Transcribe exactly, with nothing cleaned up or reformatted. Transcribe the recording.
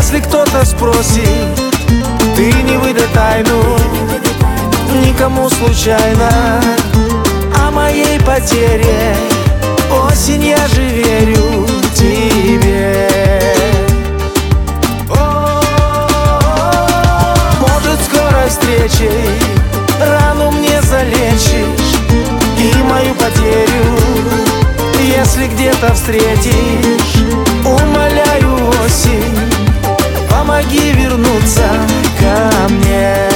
Если кто-то спросит, ты не выдай тайну никому случайно о моей потере. Осень, я же верю тебе. Может, скорой встречей рану мне залечишь и мою потерю, если где-то встретишь. Умоляю, осень, помоги вернуться ко мне.